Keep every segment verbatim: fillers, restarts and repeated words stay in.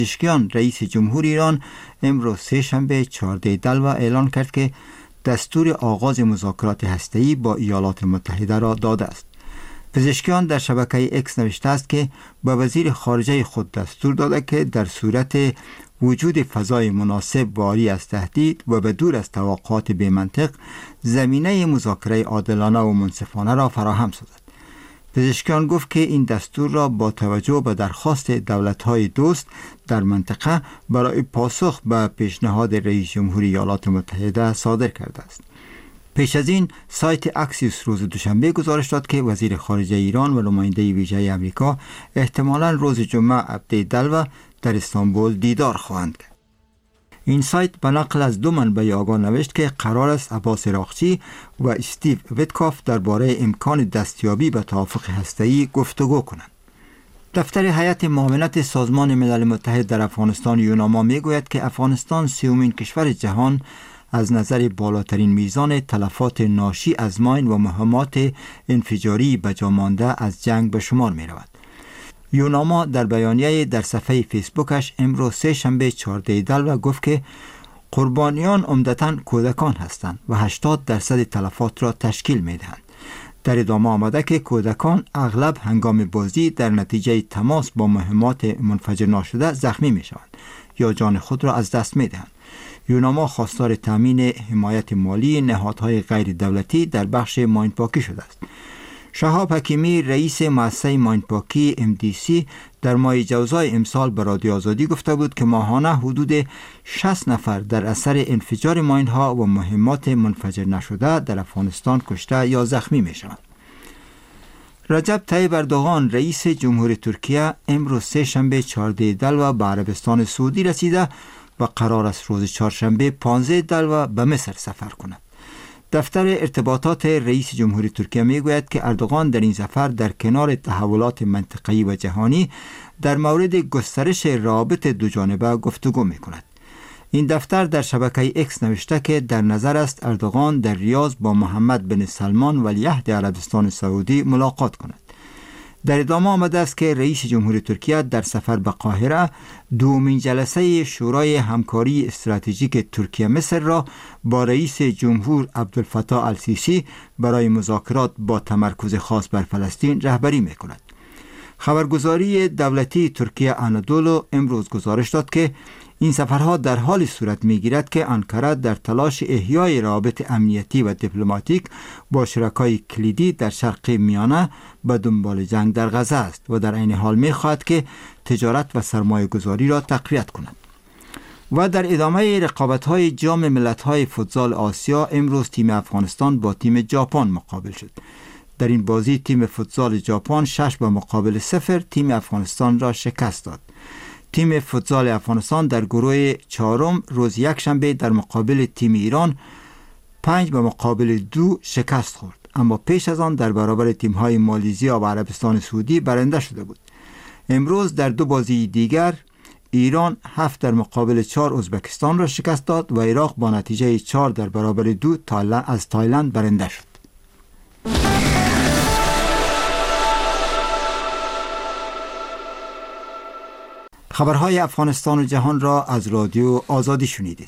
پزشکیان رئیس جمهور ایران امروز سه شنبه چهارده دلو اعلان کرد که دستور آغاز مذاکرات هسته‌ای با ایالات متحده را داده است. پزشکیان در شبکه اکس نوشته است که با وزیر خارجه خود دستور داده که در صورت وجود فضای مناسب باری از تهدید و به دور از توقعات بی‌منطق زمینه مذاکره عادلانه و منصفانه را فراهم سازد. پزشکیان گفت که این دستور را با توجه به درخواست دولت‌های دوست در منطقه برای پاسخ به پیشنهاد رئیس جمهور ایالات متحده صادر کرده است. پیش از این سایت اکسیوس روز دوشنبه گزارش داد که وزیر خارجه ایران و نماینده ویژه آمریکا احتمالاً روز جمعه هفده دلو در استانبول دیدار خواهند کرد. این سایت به نقل از دو منبع آگاه نوشت که قرار است عباس عراقچی و استیو ویتکاف درباره امکان دستیابی به توافق هسته‌ای گفتگو کنند. دفتر هیئت معاونت سازمان ملل متحد در افغانستان یوناما میگوید که افغانستان سومین کشور جهان از نظر بالاترین میزان تلفات ناشی از ماین و مهمات انفجاری به جا مانده از جنگ به شمار می رود. یوناما در بیانیه در صفحه فیسبوکش امروز سه شنبه چهارده دلو گفت که قربانیان عمدتاً کودکان هستند و هشتاد درصد تلفات را تشکیل می دهند. در ادامه آمده که کودکان اغلب هنگام بازی در نتیجه تماس با مهمات منفجر ناشده زخمی می شوند یا جان خود را از دست می دهند. یوناما خواستار تامین حمایت مالی نهادهای غیر دولتی در بخش ماینپاکی شده است. شهاب حکیمی رئیس مؤسسه ماینپاکی ام دی سی در ماه جوزای امسال به رادیو آزادی گفته بود که ماهانه حدود شصت نفر در اثر انفجار ماینها و مهمات منفجر نشده در افغانستان کشته یا زخمی می شوند. رجب طیب اردوغان رئیس جمهور ترکیه امروز سه شنبه چهارده دلو به عربستان سعودی رسیده و قرار است روز چهارشنبه پانزده دلو به مصر سفر کند. دفتر ارتباطات رئیس جمهور ترکیه میگوید که اردوغان در این سفر در کنار تحولات منطقه‌ای و جهانی در مورد گسترش روابط دوجانبه گفتگو میکند. این دفتر در شبکه اکس نوشته که در نظر است اردوغان در ریاض با محمد بن سلمان ولیعهد عربستان سعودی ملاقات کند. در ادامه آمده است که رئیس جمهور ترکیه در سفر به قاهره دومین جلسه شورای همکاری استراتژیک ترکیه مصر را با رئیس جمهور عبدالفتاح السیسی برای مذاکرات با تمرکز خاص بر فلسطین رهبری می‌کند. خبرگزاری دولتی ترکیه آنادولو امروز گزارش داد که این سفرها در حال صورت می‌گیرد که آنکاره در تلاش احیای روابط امنیتی و دیپلماتیک با شرکای کلیدی در شرق میانه به دنبال جنگ در غزه است و در عین حال می‌خواهد که تجارت و سرمایه‌گذاری را تقویت کند. و در ادامه رقابت‌های جام ملت‌های فوتزال آسیا امروز تیم افغانستان با تیم ژاپن مقابل شد. در این بازی تیم فوتزال ژاپن شش به مقابل صفر تیم افغانستان را شکست داد. تیم فوتزال افغانستان در گروه چهارم روز یک شنبه در مقابل تیم ایران پنج به مقابل دو شکست خورد، اما پیش از آن در برابر تیم‌های مالزیا و عربستان سعودی برنده شده بود. امروز در دو بازی دیگر ایران هفت در مقابل چهار ازبکستان را شکست داد و عراق با نتیجه چهار در برابر دو از تایلند برنده شد. خبرهای افغانستان و جهان را از رادیو آزادی شنیدید.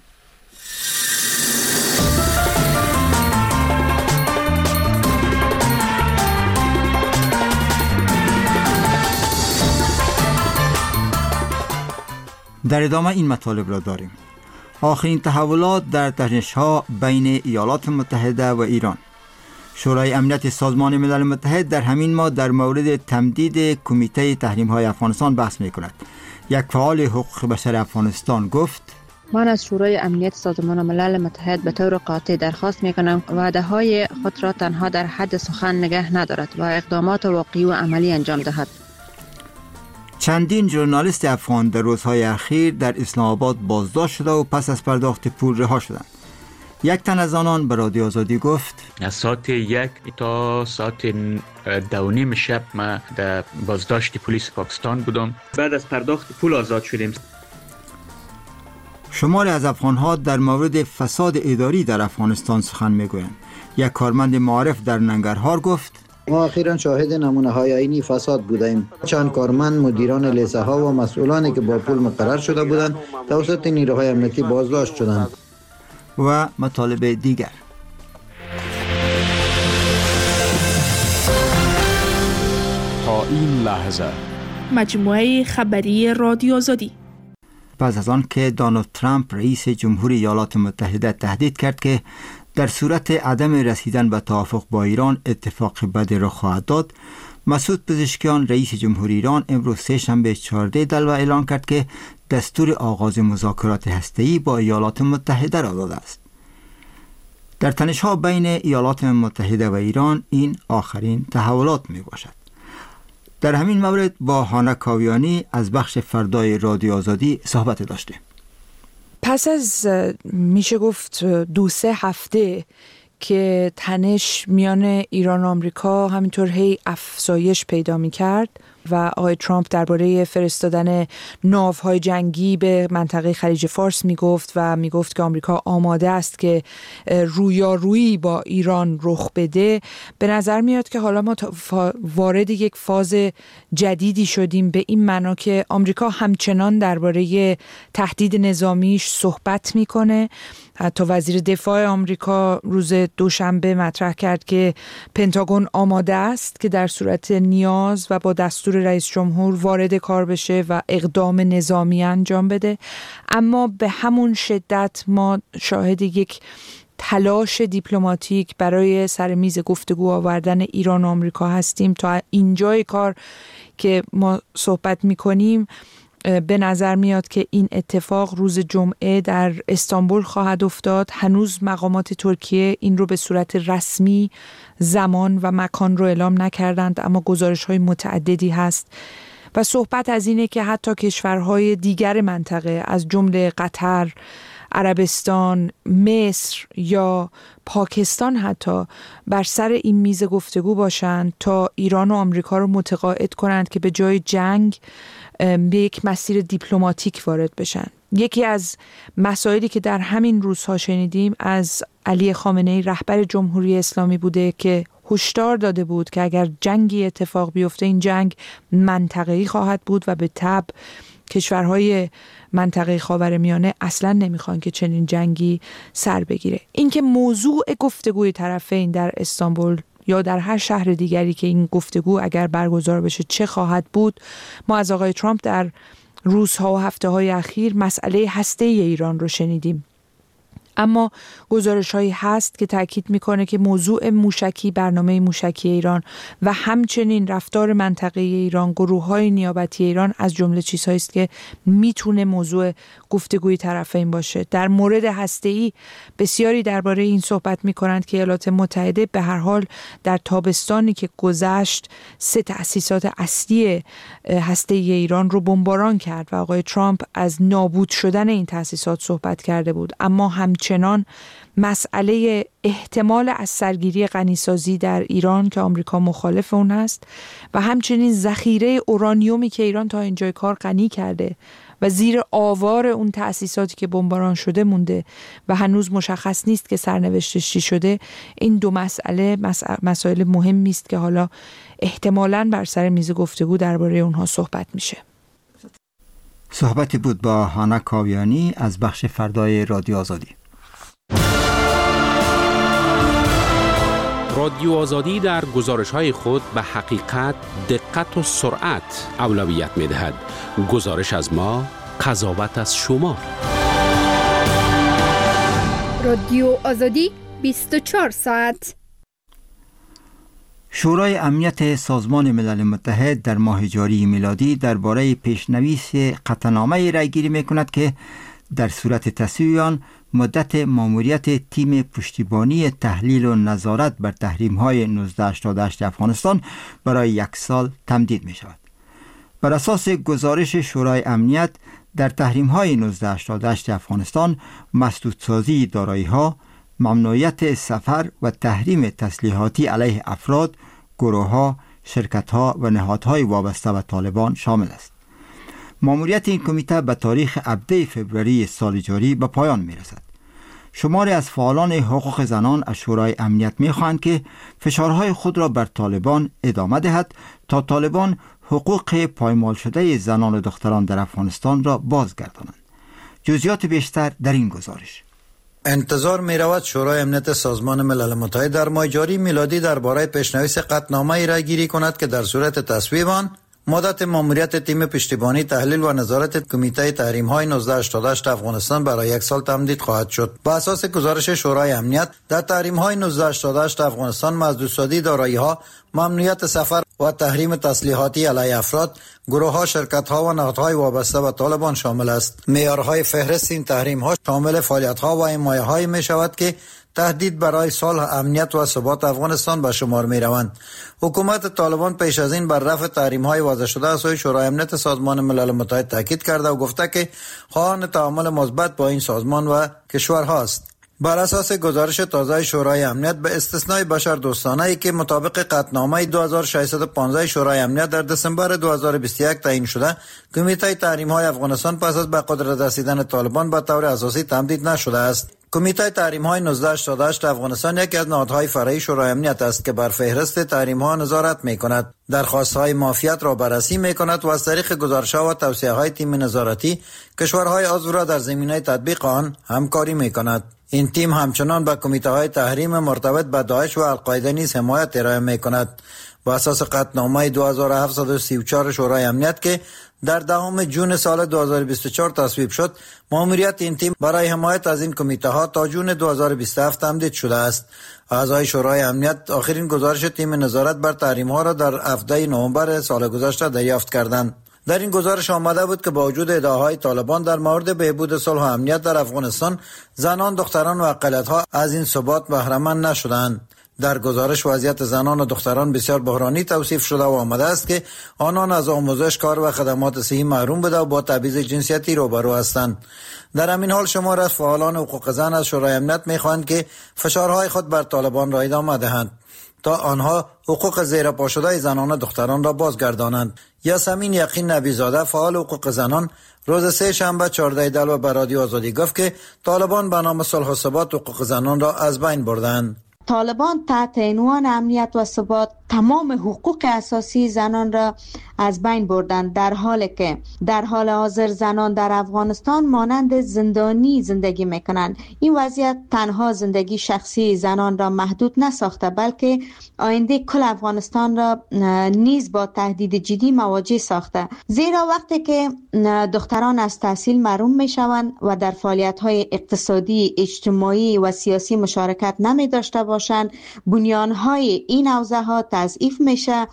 در ادامه این مطالب را داریم. آخرین تحولات در تنش‌ها بین ایالات متحده و ایران. شورای امنیت سازمان ملل متحد در همین ماه در مورد تمدید کمیته تحریم‌های افغانستان بحث می‌کند. یک فعال حقوق بشر افغانستان گفت: من از شورای امنیت سازمان ملل متحد به طور قاطع درخواست می‌کنم وعده‌های خود را تنها در حد سخن نگه ندارد و اقدامات واقعی و عملی انجام دهد. چندین ژورنالیست افغان در روزهای اخیر در اسلام آباد بازداشت شده و پس از پرداخت پول رها شدند. یک تن از آنان به رادیو آزادی گفت: از ساعت یک تا ساعت دو نیم شب ما در بازداشت پلیس پاکستان بودم. بعد از پرداخت پول آزاد شدیم. شماری از افغان‌ها در مورد فساد اداری در افغانستان سخن می‌گویند. یک کارمند معارف در ننگرهار گفت: ما اخیراً شاهد نمونه های عینی فساد بودیم. چند کارمند، مدیران لیسه ها و مسئولانی که با پول مقرر شده بودند توسط نیروهای امنیتی بازداشت شدند. و مطالب دیگر. تا این لحظه مجموعه خبری رادیو آزادی. پس از آن که دونالد ترامپ رئیس جمهوری ایالات متحده تهدید کرد که در صورت عدم رسیدن به توافق با ایران اتفاق بد را خواهد داد، مسعود پزشکیان رئیس جمهوری ایران امروز سه شنبه چهارده دلو اعلان کرد که دستور آغاز مذاکرات هسته‌ای با ایالات متحده را داده است. در تنش‌ها بین ایالات متحده و ایران این آخرین تحولات می باشد. در همین مورد با هانا کاویانی از بخش فردای رادیو آزادی صحبت داشتیم. پس از میشه گفت دو سه هفته که تنش میان ایران و آمریکا همینطور هی افزایش پیدا می کرد و آقای ترامپ درباره فرستادن ناوهای جنگی به منطقه خلیج فارس می گفت و می گفت که آمریکا آماده است که رویارویی با ایران رخ بده، به نظر میاد که حالا ما وارد یک فاز جدیدی شدیم، به این معنا که آمریکا همچنان درباره تهدید نظامیش صحبت میکنه. حتی وزیر دفاع آمریکا روز دوشنبه مطرح کرد که پنتاگون آماده است که در صورت نیاز و با دستور رئیس جمهور وارد کار بشه و اقدام نظامی انجام بده. اما به همون شدت ما شاهد یک تلاش دیپلماتیک برای سر میز گفتگو آوردن ایران و آمریکا هستیم. تا اینجای کار که ما صحبت میکنیم به نظر میاد که این اتفاق روز جمعه در استانبول خواهد افتاد. هنوز مقامات ترکیه این رو به صورت رسمی زمان و مکان رو اعلام نکردند، اما گزارش‌های متعددی هست و صحبت از اینه که حتی کشورهای دیگر منطقه از جمله قطر، عربستان، مصر یا پاکستان حتی بر سر این میز گفتگو باشند تا ایران و آمریکا رو متقاعد کنند که به جای جنگ به یک مسیر دیپلماتیک وارد بشن. یکی از مسائلی که در همین روزها شنیدیم از علی خامنه‌ای رهبر جمهوری اسلامی بوده که هشدار داده بود که اگر جنگی اتفاق بیفته این جنگ منطقه‌ای خواهد بود و به تبع کشورهای منطقه خاورمیانه اصلا نمیخوان که چنین جنگی سر بگیره. اینکه موضوع گفتگوی طرفین در استانبول یا در هر شهر دیگری که این گفتگو اگر برگزار بشه چه خواهد بود، ما از آقای ترامپ در روزها و هفته‌های اخیر مسئله هسته‌ای ایران رو شنیدیم. اما گزارش هایی هست که تاکید میکنه که موضوع موشکی، برنامه موشکی ایران و همچنین رفتار منطقه ایران، گروه های نیابتی ایران از جمله چیزهایی است که میتونه موضوع گفتگوی طرفین باشه. در مورد هسته‌ای بسیاری درباره این صحبت میکنند که ایالات متحده به هر حال در تابستانی که گذشت سه تأسیسات اصلی هسته‌ای ایران رو بمباران کرد و آقای ترامپ از نابود شدن این تأسیسات صحبت کرده بود. اما همچنان مسئله احتمال از سرگیری غنیسازی در ایران که آمریکا مخالف اون هست و همچنین ذخیره اورانیومی که ایران تا اینجای کار غنی کرده و زیر آوار اون تأسیساتی که بمباران شده مونده و هنوز مشخص نیست که سرنوشتش چی شده، این دو مسئله مسائل مهمی است که حالا احتمالاً بر سر میز گفتگو درباره اونها صحبت میشه. صحبتی بود با هانا کاویانی از بخش فردای رادیو آزادی. رادیو آزادی در گزارش‌های خود به حقیقت، دقت و سرعت اولویت می‌دهد. گزارش از ما، قضاوت از شما. رادیو آزادی بیست و چهار ساعت. شورای امنیت سازمان ملل متحد در ماه جاری میلادی درباره پیشنویس قطعنامه رایگیری می‌کند که در صورت تصویب آن مدت ماموریت تیم پشتیبانی تحلیل و نظارت بر تحریم‌های نوزده هشتاد و هشت افغانستان برای یک سال تمدید می‌شود. بر اساس گزارش شورای امنیت در تحریم‌های نوزده هشتاد و هشت افغانستان مسدودسازی دارایی‌ها، ممنوعیت سفر و تحریم تسلیحاتی علیه افراد، گروه‌ها، شرکت‌ها و نهادهای وابسته به طالبان شامل است. ماموریت این کمیته به تاریخ هفدهم فوریه سال جاری به پایان می‌رسد. شماری از فعالان حقوق زنان از شورای امنیت می‌خواهند که فشارهای خود را بر طالبان ادامه دهد تا طالبان حقوق پایمال شده زنان و دختران در افغانستان را بازگردانند. جزئیات بیشتر در این گزارش. انتظار می رود شورای امنیت سازمان ملل متحد در ماه جاری میلادی درباره پیشنویس قطعنامه ای را گیری کند که در صورت تصویب آن مدت ماموریت تیم پشتیبانی تحلیل و نظارت کمیته تحریم‌های نوزده هشتاد و هشت افغانستان برای یک سال تمدید خواهد شد. با اساس گزارش شورای امنیت در تحریم‌های نوزده هشتاد و هشت افغانستان محدودسازی دارایی‌ها، ممنوعیت سفر و تحریم تسلیحاتی علیه افراد، گروه‌ها، شرکت‌ها و نهادهای وابسته به طالبان شامل است. معیارهای فهرست این تحریم‌ها شامل فعالیت‌ها و حمایه‌های می‌شود که تهدید برای صلح، امنیت و ثبات افغانستان به شمار می روند. حکومت طالبان پیش از این بر رفع تحریم‌های وضع شده از سوی شورای امنیت سازمان ملل متحد تاکید کرده و گفته که خواهان تعامل مثبت با این سازمان و کشورها است. بر اساس گزارش تازه شورای امنیت به استثنای بشر دوستانه ای که مطابق قطعنامه دو هزار و ششصد و پانزده شورای امنیت در دسامبر دو هزار و بیست و یک تعیین شده، کمیته تحریم‌های افغانستان پس از به قدرت رسیدن طالبان به طور اساسی تمدید نشده است. کمیته تحریم‌های نوزده هشتاد و هشت افغانستان یکی از نهادهای فرعی شورای امنیت است که بر فهرست تحریم‌ها نظارت می‌کند، درخواست‌های معافیت را بررسی می‌کند و از طریق گزارش‌ها و توصیه‌های تیم نظارتی کشورهای عضو را در زمینه تطبیق آن همکاری می‌کند. این تیم همچنان به کمیته‌های تحریم مرتبط به داعش و القاعده نیز حمایت ارائه می‌کند. با اساس قطعنامه دو هزار و هفتصد و سی و چهار شورای امنیت که در دهم ژوئن سال دو هزار و بیست و چهار تصویب شد، ماموریت این تیم برای حمایت از این کمیته ها تا جون دو هزار و بیست و هفت تمدید شده است. اعضای شورای امنیت آخرین گزارش تیم نظارت بر تحریم ها را در هفده نوامبر سال گذشته دریافت کردند. در این گزارش آمده بود که با وجود ادعاهای طالبان در مورد بهبود صلح و امنیت در افغانستان، زنان، دختران و اقلیت‌ها از این ثبات بهره مند نشدند. در گزارش وضعیت زنان و دختران بسیار بحرانی توصیف شده و آمده است که آنان از آموزش، کار و خدمات صحی محروم بوده و با تبعیض جنسیتی روبرو هستند. در همین حال شمار از فعالان حقوق زن از شورای امنیت می‌خواهند که فشارهای خود بر طالبان را ادامه دهند تا آنها حقوق زیرپا شده زنان و دختران را بازگردانند. یاسمین یقین نبیزاده، فعال حقوق زنان، روز سه شنبه چهارده دلو به رادیو آزادی گفت که طالبان به نام صلح و ثبات حقوق زنان را از بین بردند. طالبان تحت عنوان امنیت و ثبات تمام حقوق اساسی زنان را از بین بردند، در حالی که در حال حاضر زنان در افغانستان مانند زندانی زندگی میکنند. این وضعیت تنها زندگی شخصی زنان را محدود نساخته، بلکه آینده کل افغانستان را نیز با تهدید جدی مواجه ساخته، زیرا وقتی که دختران از تحصیل محروم میشوند و در فعالیت‌های اقتصادی، اجتماعی و سیاسی مشارکت نمی داشته باشند، بنیان‌های این حوزه ها تضعیف میشه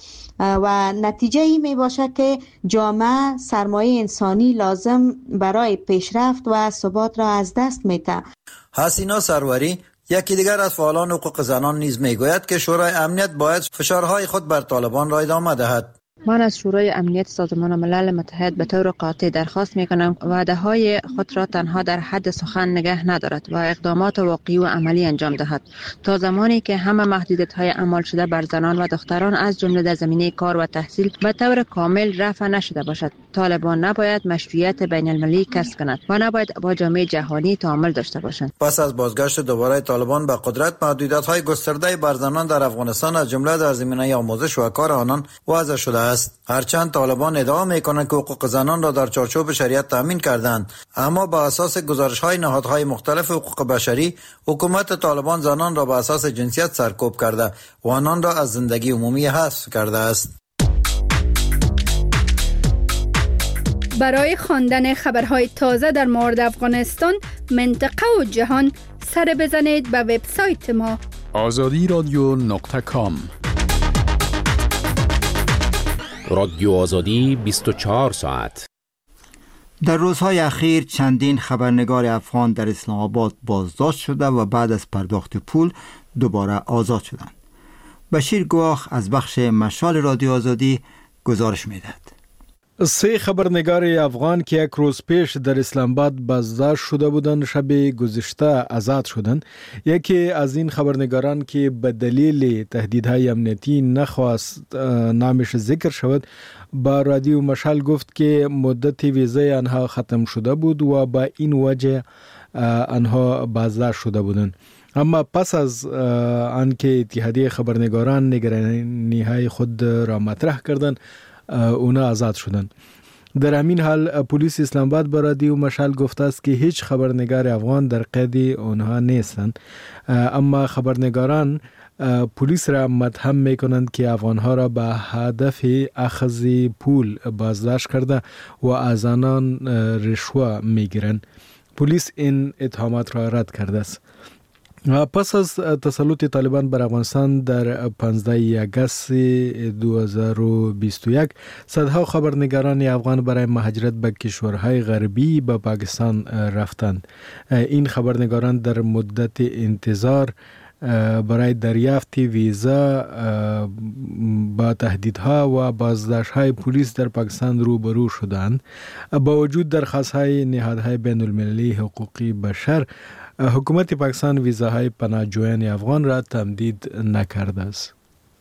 و نتیجه ای می باشه که جامعه سرمایه انسانی لازم برای پیشرفت و ثبات را از دست میده. حسینا سروری، یکی دیگر از فعالان حقوق زنان، نیز میگوید که شورای امنیت باید فشارهای خود بر طالبان را ادامه دهد. من از شورای امنیت سازمان ملل متحد به طور قاطع درخواست میکنم وعده های خود را تنها در حد سخن نگه ندارد و اقدامات واقعی و عملی انجام دهد تا زمانی که همه محدودیت های اعمال شده بر زنان و دختران از جمله در زمینه کار و تحصیل به طور کامل رفع نشده باشد. طالبان نباید مشروعیت بین المللی کسب کند و نباید با جامعه جهانی تعامل داشته باشند. پس از بازگشت دوباره طالبان به قدرت، محدودیت های گسترده بر زنان در افغانستان از جمله در زمینه آموزش و کار آنان وضع شده است. هرچند طالبان ادعا میکنند که حقوق زنان را در چارچوب شریعت تامین کردند، اما با اساس گزارش‌های نهادهای مختلف حقوق بشری، حکومت طالبان زنان را به اساس جنسیت سرکوب کرده و آنان را از زندگی عمومی حذف کرده است. برای خواندن خبرهای تازه در مورد افغانستان، منطقه و جهان، سر بزنید به وبسایت ما آزادی رادیو نقطه کام. رادیو آزادی بیست و چهار ساعت. در روزهای اخیر چندین خبرنگار افغان در اسلام آباد بازداشت شده و بعد از پرداخت پول دوباره آزاد شدند. بشیر گواخ از بخش مشال رادیو آزادی گزارش می‌دهد. سه خبرنگار افغان که یک روز پیش در اسلام آباد بازداشت شده بودند، شب گذشته آزاد شدند. یکی از این خبرنگاران که به دلیل تهدیدهای امنیتی نخواست نامش ذکر شود، با رادیو مشال گفت که مدت ویزای آنها ختم شده بود و با این وجه آنها بازداشت شده بودند. اما پس از آنکه اتحادیه خبرنگاران نگرانی های خود را مطرح کردند، اونا آزاد شدند. در همین حال پلیس اسلام آباد به رادیو مشعل گفته است که هیچ خبرنگار افغان در قید آنها نیستند، اما خبرنگاران پلیس را متهم می کنند که افغانها را به هدف اخذ پول بازداشت کرده و از آنان رشوه می گیرند. پلیس این اتهامات را رد کرده است. پس از تسلط طالبان بر افغانستان در پانزده آگوست دو هزار و بیست و یک، صدها خبرنگاران افغان برای مهاجرت به کشورهای غربی به پاکستان رفتند. این خبرنگاران در مدت انتظار برای دریافت ویزا با تهدیدها و بازداشت‌های پلیس در پاکستان روبرو شدند. با وجود درخواست‌های نهادهای بین المللی حقوقی بشر، حکومت پاکستان ویزاهای پناهجویان افغان را تمدید نکرده است.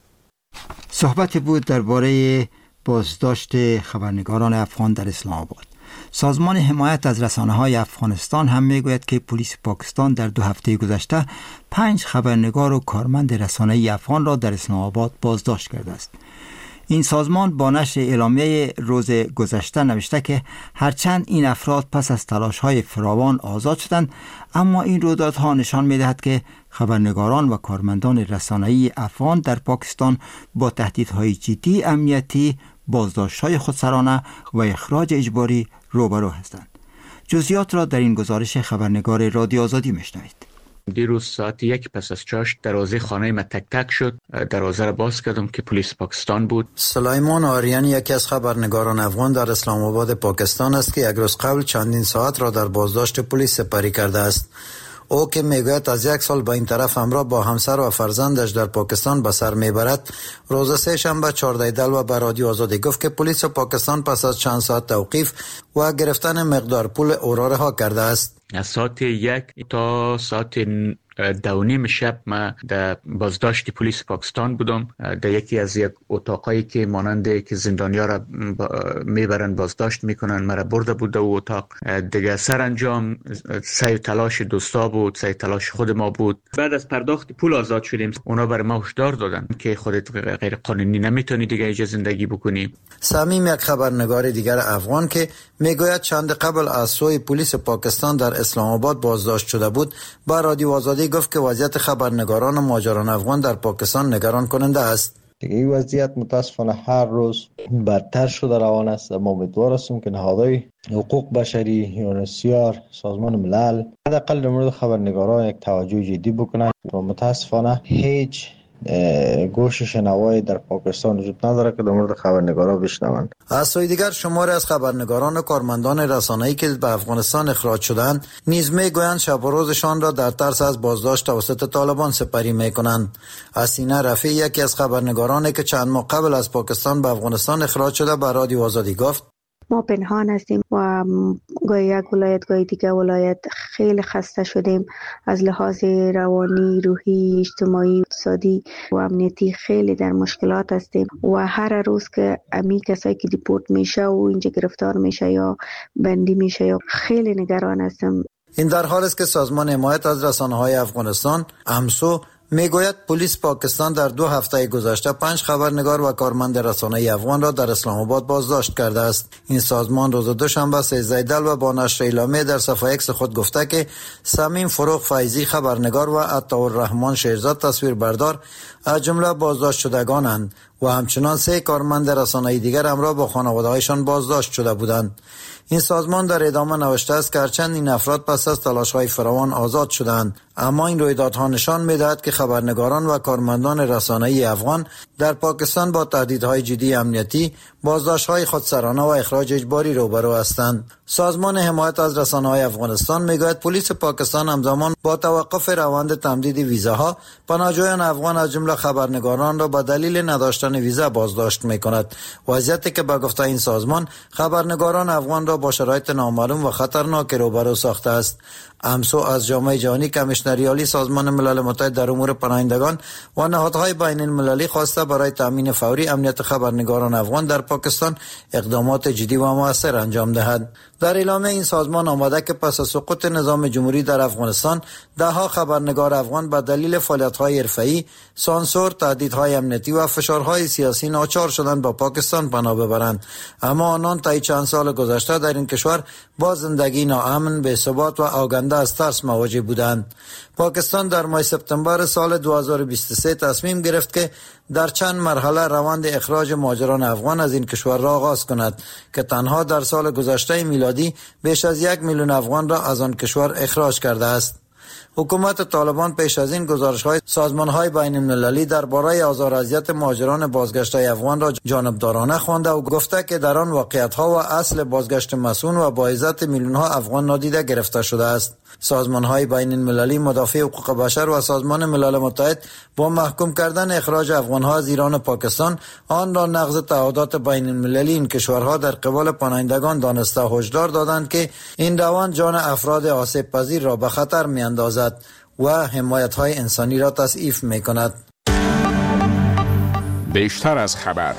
صحبت بود درباره بازداشت خبرنگاران افغان در اسلام آباد. سازمان حمایت از رسانه‌های افغانستان هم میگوید که پلیس پاکستان در دو هفته گذشته پنج خبرنگار و کارمند رسانه‌ای افغان را در اسلام آباد بازداشت کرده است. این سازمان با نشر اعلامیه روز گذشته نوشته که هرچند این افراد پس از تلاش‌های فراوان آزاد شدند، اما این رویدادها نشان می‌دهد که خبرنگاران و کارمندان رسانه‌ای افغان در پاکستان با تهدیدهای جدی امنیتی، بازداشت‌های خودسرانه و اخراج اجباری روبرو هستند. جزئیات را در این گزارش خبرنگار رادیو آزادی میشنوید. دیروز ساعت یک پس از چاشت دروازه خانه من تک تک شد. دروازه را باز کردم که پلیس پاکستان بود. سلیمان آریان یکی از خبرنگاران افغان در اسلام آباد پاکستان است که یک روز قبل چندین ساعت را در بازداشت پلیس سپری کرده است. او که میگوید از یک سال به این طرف همراه با همسر و فرزندش در پاکستان به سر میبرد، روز سه شنبه چهارده دلو به رادیو آزادی گفت که پلیس پاکستان پس از چند ساعت توقیف و گرفتن مقدار پول او را رها کرده است. از ساعت یک تا ساعت دو نیم شب من در بازداشت پلیس پاکستان بودم. در یکی از یک اتاقایی که ماننده که زندانیا را میبرن بازداشت میکنن مرا برده بود و اتاق دیگه. سرانجام سعی تلاش دوستا بود، سعی تلاش خود ما بود. بعد از پرداخت پول آزاد شدیم. اونا برای ما هشدار دادن که خودت غیر قانونی نمیتونی دیگه اینجا زندگی بکنی. صمیم یک خبرنگار دیگر افغان که میگوید چند قبل از سوی پلیس پاکستان در اسلام آباد بازداشت شده بود، با رادیو آزادی گفت که وضعیت خبرنگاران و مهاجران افغان در پاکستان نگران کننده است. این وضعیت متاسفانه هر روز بدتر شده روان است. ما امیدوار هستیم که نهادهای حقوق بشری، یونسیار، سازمان ملل حداقل در مورد خبرنگاران یک توجه جدی بکنند و متاسفانه هیچ گوش شنوایی در پاکستان وجود نداره که در مورد خبرنگاران بشنوند. از سوی دیگر شماری از خبرنگاران و کارمندان رسانه‌ای که به افغانستان اخراج شدند نیز میگویند شب و روزشان را در ترس از بازداشت توسط طالبان سپری میکنند. حسینه رفیع یکی از خبرنگارانی که چند ماه قبل از پاکستان به افغانستان اخراج شده به رادیو آزادی گفت ما پنهان هستیم و گاهی یک ولایت گاهی دیگه ولایت خیلی خسته شدیم. از لحاظ روانی، روحی، اجتماعی، اقتصادی و امنیتی خیلی در مشکلات هستیم و هر روز که امی کسایی که دیپورت میشه و اینجا گرفتار میشه یا بندی میشه یا خیلی نگران هستم. این در حال است که سازمان حمایت از رسانه‌های افغانستان امسو میگوید پلیس پاکستان در دو هفته گذشته پنج خبرنگار و کارمند رسانه‌ای افغان را در اسلام آباد بازداشت کرده است. این سازمان روز دوشنبه سیزده دلو با نشر اعلامیه در صفحه ایکس خود گفته که صمیم فروغ فیضی خبرنگار و عطاالرحمن شیرزاد تصویربردار از جمله بازداشت شدگانند و همچنان سه کارمند رسانه‌ای دیگر همراه با خانواده‌هایشان بازداشت شده بودند. این سازمان در ادامه نوشته است که هرچند این افراد پس از تلاش‌های فراوان آزاد شدند، اما این رویدادها نشان می‌دهد که خبرنگاران و کارمندان رسانه‌ای افغان در پاکستان با تهدیدهای جدی امنیتی، بازداشت‌های خودسرانه و اخراج اجباری روبرو هستند. سازمان حمایت از رسانه‌های افغانستان می‌گوید پلیس پاکستان همزمان با توقف روند تمدید ویزاها پناهجویان افغان از جمله خبرنگاران را به دلیل نداشتن ویزا بازداشت می‌کند. وضعیتی که به گفته این سازمان خبرنگاران افغان را با شرایط نامعلوم و خطرناک روبرو ساخته است. امسو از جامعه جهانی کمیشنر کمیشنر عالی سازمان ملل متحد در امور پناهندگان و نهادهای بین المللی خواسته برای تامین فوری امنیت خبرنگاران افغان در پاکستان اقدامات جدی و مؤثر انجام دهد. در اعلامیه این سازمان آمده که پس از سقوط نظام جمهوری در افغانستان دهها خبرنگار افغان به دلیل فعالیت‌های حرفه‌ای، سانسور، تهدیدهای امنیتی و فشارهای سیاسی ناچار شدند با پاکستان پناه ببرند. اما آنان طی چند سال گذشته در این کشور با زندگی ناامن، بی‌ثبات و آگنده از ترس مواجه بودند. پاکستان در ماه سپتامبر سال دو هزار و بیست و سه تصمیم گرفت که در چند مرحله روند اخراج مهاجران افغان از این کشور را آغاز کند که تنها در سال گذشته میلادی بیش از یک میلیون افغان را از آن کشور اخراج کرده است. حکومت طالبان پیش از این گزارش‌های سازمان‌های بین المللی درباره آزار و اذیت مهاجران بازگشته افغان را جانبدارانه خوانده و گفته که در آن واقعیت‌ها و اصل بازگشت مسئول و با عزت میلیون‌ها افغان نادیده گرفته شده است. سازمان‌های بین المللی مدافع حقوق بشر و سازمان ملل متحد با محکوم کردن اخراج افغان‌ها از ایران و پاکستان آن را نقض تعهدات بین المللی این کشورها در قبال پناهندگان دانسته هشدار دادند که این روند جان افراد آسیب پذیر را به خطر می‌اندازد و حمایت‌های انسانی را تضعیف می‌کند. بیشتر از خبر.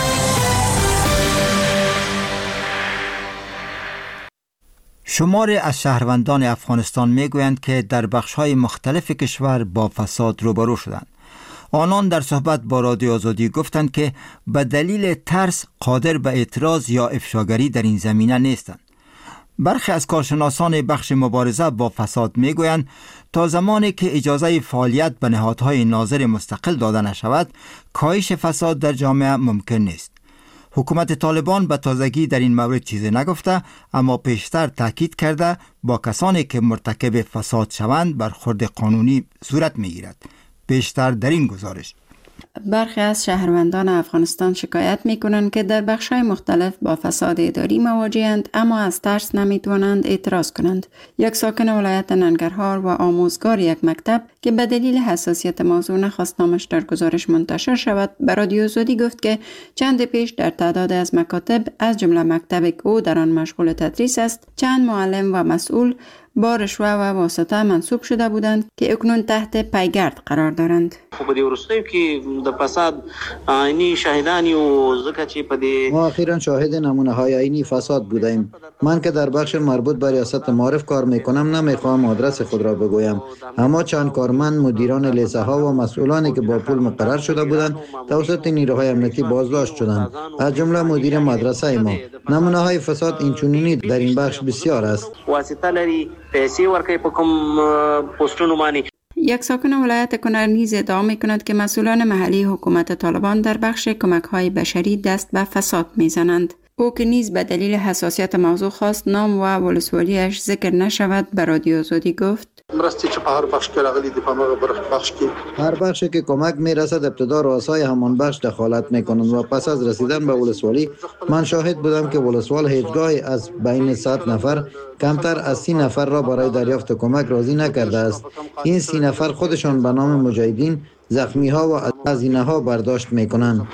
شماری از شهروندان افغانستان میگویند که در بخش‌های مختلف کشور با فساد روبرو شدند. آنان در صحبت با رادیو آزادی گفتند که به دلیل ترس قادر به اعتراض یا افشاگری در این زمینه نیستند. برخی از کارشناسان بخش مبارزه با فساد میگویند تا زمانی که اجازه فعالیت به نهادهای ناظر مستقل داده نشود، کاهش فساد در جامعه ممکن نیست. حکومت طالبان به تازگی در این مورد چیزی نگفته، اما پیشتر تاکید کرده با کسانی که مرتکب فساد شوند برخورد قانونی صورت میگیرد. بیشتر در این گزارش. برخی از شهروندان افغانستان شکایت می کنند که در بخش‌های مختلف با فساد اداری مواجه‌اند، اما از ترس نمی توانند اعتراض کنند. یک ساکن ولایت ننگرهار و آموزگار یک مکتب که به دلیل حساسیت موضوع نخواست نامش در گزارش منتشر شود، به رادیو آزادی گفت که چند پیش در تعداد از مکاتب از جمله مکتبی که او در آن مشغول تدریس است، چند معلم و مسئول با رشوه و واسطه منصوب شده بودند که اکنون تحت پیگرد قرار دارند. خو په دې وروستیو کې د فساد عینی شاهدانی و ځکه چې په دې ما اخیراً شاهد نمونه های عینی فساد بودیم. من که در بخش مربوط به ریاست معارف کار میکنم نمیخواهم آدرس خود را بگویم، اما چند کارمند، مدیران لیسه ها و مسئولانی که با پول مقرر شده بودند توسط نیروهای امنیتی بازداشت شدند، از جمله مدیر مدرسه ما. نمونه های فساد اینچنینی در این بخش بسیار است. واسطه لري پیسې ورکوي په کوم پوسټونو باندې. یک ساکن ولایت کنر نیز ادعا می کند که مسئولان محلی حکومت طالبان در بخش کمک های بشری دست به فساد می زنند. او که نیز به دلیل حساسیت موضوع خواست نام و ولسوالیش ذکر نشود، به رادیو آزادی گفت مرستی چې په هر بخش کې راغلي دي په هغه بخش کې هر بخش که کمک میرسد ابتدا رؤسای همان بخش دخالت میکنند و پس از رسیدن به ولسوالی من شاهد بودم که ولسوال هیچگاهی از بین صد نفر کمتر از سی نفر را برای دریافت کمک راضی نکرده است. این سی نفر خودشان به نام مجاهدین زخمی ها و هزینه ها برداشت میکنند.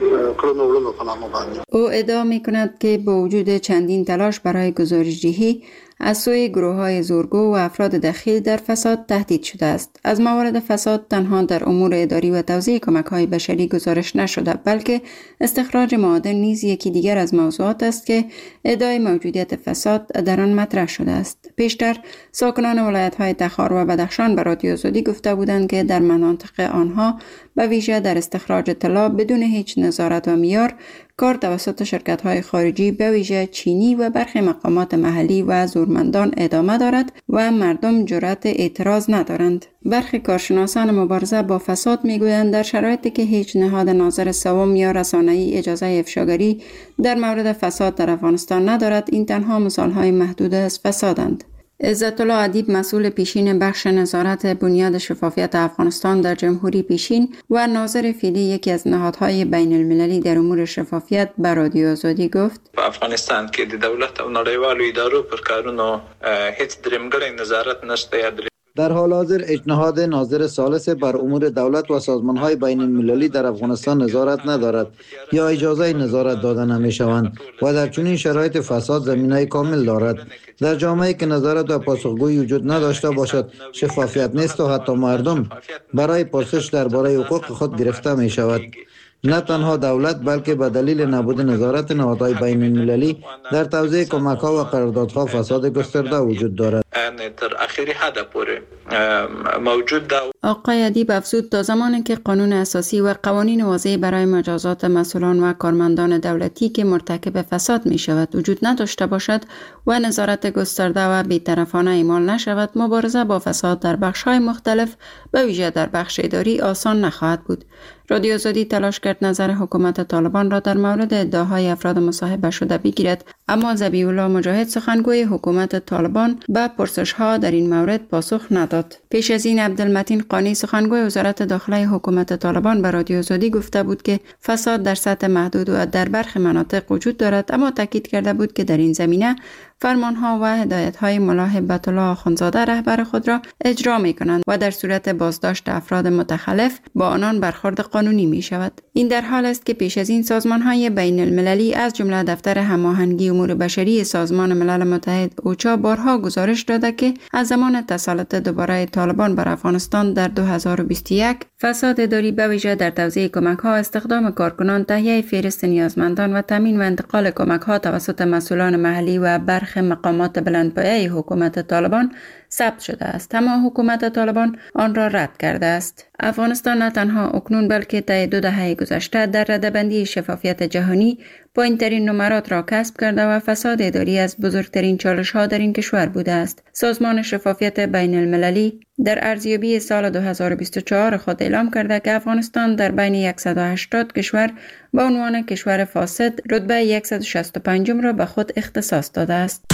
او ادعا می کند که با وجود چندین تلاش برای گزارش‌دهی از سوی گروه های زورگو و افراد دخیل در فساد تهدید شده است. از موارد فساد تنها در امور اداری و توزیع کمک های بشری گزارش نشده، بلکه استخراج معادن نیز یکی دیگر از موضوعات است که ادعای موجودیت فساد در آن مطرح شده است. پیشتر ساکنان ولایت های تخار و بدخشان به رادیو آزادی گفته بودند که در مناطق آنها به ویژه در استخراج طلا بدون هیچ نظارت و معیار کار توسط شرکت‌های خارجی به ویژه چینی و برخی مقامات محلی و زورمندان ادامه دارد و مردم جرأت اعتراض ندارند. برخی کارشناسان مبارزه با فساد میگویند در شرایطی که هیچ نهاد ناظر سوم یا رسانه‌ای اجازه افشاگری در مورد فساد در افغانستان ندارد، این تنها مثال‌های محدود از فسادند. عزت الله ادیب، مسئول پیشین بخش نظارت بنیاد شفافیت افغانستان در جمهوری پیشین و ناظر فعلی یکی از نهادهای بین المللی در امور شفافیت، به رادیو آزادی گفت: په افغانستان کې د دولت او نړیوالو ادارو پر کارونو هیڅ درېمګړی نظارت نشته یا در حال حاضر اجنهاد ناظر ثالث بر امور دولت و سازمان‌های بین المللی در افغانستان نظارت ندارد یا اجازه نظارت داده نمی‌شوند و در چنین شرایط فساد زمینه کامل دارد. در جامعه‌ای که نظارت و پاسخگویی وجود نداشته باشد، شفافیت نیست و حتی مردم برای پرسش درباره حقوق خود گرفته می‌شود. نه تنها دولت بلکه به دلیل نبود نظارت نهادهای بین المللی در توزیع کمک‌ها و قراردادها فساد گسترده وجود دارد. تر اخیری حد پوره موجود ده. آقای ادیب افزود تا زمانی که قانون اساسی و قوانین واضح برای مجازات مسئولان و کارمندان دولتی که مرتکب فساد می شود وجود نداشته باشد و نظارت گسترده و بی‌طرفانه اعمال نشود، مبارزه با فساد در بخش‌های مختلف به ویژه در بخش اداری آسان نخواهد بود. رادیو آزادی تلاش کرد نظر حکومت طالبان را در مورد ادعاهای افراد مصاحبه شده بگیرد، اما ذبیح الله مجاهد سخنگوی حکومت طالبان به پرسش‌ها در این مورد پاسخ نداد. پیش از این عبدالمتین قانی سخنگوی وزارت داخله حکومت طالبان به رادیو آزادی گفته بود که فساد در سطح محدود و در برخی مناطق وجود دارد، اما تاکید کرده بود که در این زمینه فرمانها و هدایت‌های ملا هبت الله آخوندزاده رهبر خود را اجرا می‌کنند و در صورت بازداشت افراد متخلف با آنان برخورد قانونی می‌شود. این در حال است که پیش از این سازمان‌های بین المللی از جمله دفتر هماهنگی امور بشری سازمان ملل متحد اوچا بارها گزارش داده که از زمان تسلط دوباره طالبان بر افغانستان در دو هزار و بیست و یک فساد اداری به ویژه در توزیع کمک‌ها، استخدام کارکنان، تهیه فهرست نیازمندان و تامین و انتقال کمک‌ها توسط مسئولان محلی و برخی مقامات بلندپایه حکومت طالبان ثبت شده است، اما حکومت طالبان آن را رد کرده است. افغانستان نه تنها اکنون بلکه طی دو دهه گذشته در رده‌بندی شفافیت جهانی پایین‌ترین نمرات را کسب کرده و فساد اداری از بزرگترین چالش‌ها در این کشور بوده است. سازمان شفافیت بین المللی در ارزیابی سال دو هزار و بیست و چهار خود اعلام کرده که افغانستان در بین صد و هشتاد کشور با عنوان کشور فاسد رتبه صد و شصت و پنج را به خود اختصاص داده است.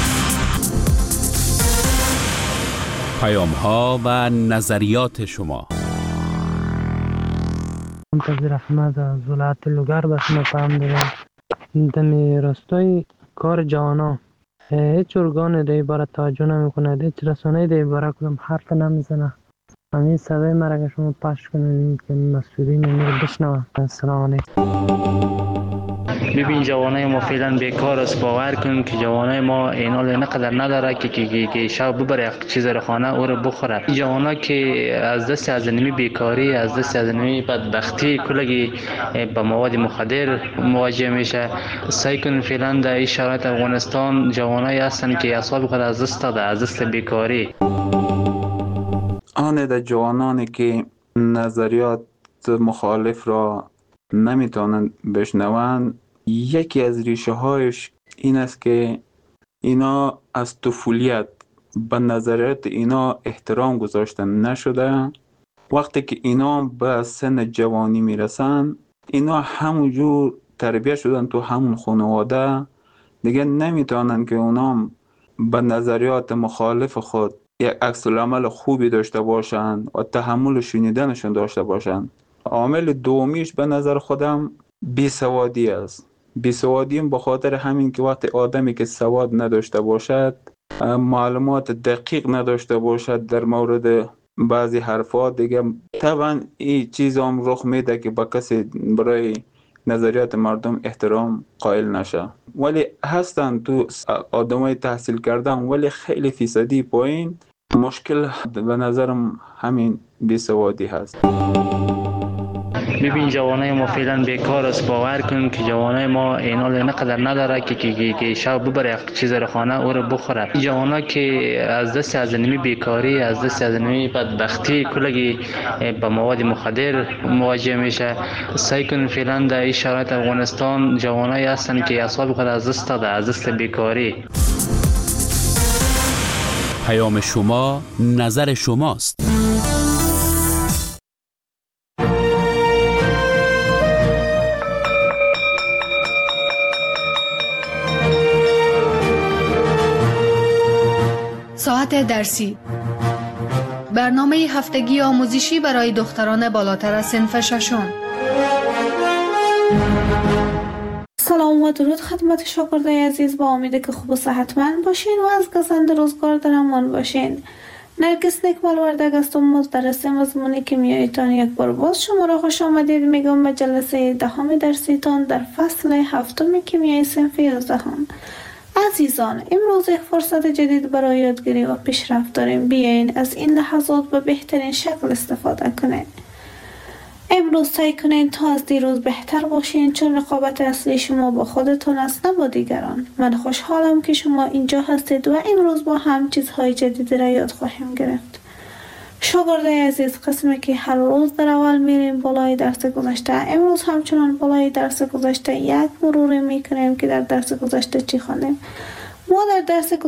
پیام ها و نظریات شما. منتظر احمد از ولایت لوگر به شما پیام دادم. دمی راستای کار جوانا هیچ ارگان در عبارت توجه نمی کند، هیچ رسانه در عبارت کدام حرف نمیزنه. همین صدای مرا که شما پخش کنید که مسئولین رو بشنوه. السلام علیکم. ببین جوانای ما فعلا بیکار است، باور کن که جوانای ما اینال نقدر نداره که که که شب ببره چیز رو خانه او رو بخوره. این جوانا که از دست از نمی بیکاری، از دست از نمی بدبختی کلگی با مواد مخدر مواجه میشه. سعی کن فعلا در این شرایط افغانستان جوانای هستن که اعصاب خود از دست داده، از دست بیکاری. آن در جوانانی که نظریات مخالف را نمیتونن بشنوند، یکی از ریشه هایش این است که اینا از طفولیت به نظریات اینا احترام گذاشته نشده. وقتی که اینا به سن جوانی میرسن، اینا همونجور تربیت شدن تو همون خانواده، دیگه نمیتونن که اونا به نظریات مخالف خود یک عکس العمل خوبی داشته باشن و تحمل شنیدنشون داشته باشن. عامل دومیش به نظر خودم بیسوادی است. بیسوادی به خاطر همین که وقتی آدمی که سواد نداشته باشد، معلومات دقیق نداشته باشد در مورد بعضی حرفات، دیگه طبعا این چیز هم رخ میده که با کسی برای نظریات مردم احترام قائل نشه. ولی هستن تو آدمای تحصیل کردن ولی خیلی فیصدی پایین. مشکل به نظرم همین بیسوادی هست. ببین جوانای ما فعلا بیکار است، باور کن که جوانای ما اینال نقدر نداره که که که شب ببره چیز رو خانه او رو بخوره. جوانا که از دست از نمی بیکاری، از دست از نمی بدبختی کلگی با مواد مخدر مواجه میشه. سعی کن فعلا در این شرایط افغانستان جوانای هستن که اعصاب خود از دست داده، از دست بیکاری. پیام شما نظر شماست. ساعت درسی، برنامه هفتگی آموزشی برای دختران بالاتر از صنف ششم. سلام و درود خدمت شاگردای عزیز، با امید که خوب و صحتمند باشین و از گزند روزگار در امان باشین. نرگس نکمل وردگ است و مدرس مضمون کیمیاییتان یک بار باز شما را خوش آمدید میگم به جلسه دهم درسیتان در فصل هفتم کیمیای صنف یازدهم. عزیزان، امروز یک فرصت جدید برای یادگیری و پیشرفت داریم. بیاین از این لحظات به بهترین شکل استفاده کنید. امروز سعی کنین تا از دیروز بهتر باشین، چون رقابت اصلی شما با خودتون است نه با دیگران. من خوشحالم که شما اینجا هستید و امروز با هم چیزهای جدیدی را یاد خواهیم گرفت. شاگردای عزیز، قسمی که هر روز در اول میریم بالای درس گذشته، امروز همچنان بالای درس گذشته یک مروری میکنیم که در درس گذشته چی خواندیم. ما در درس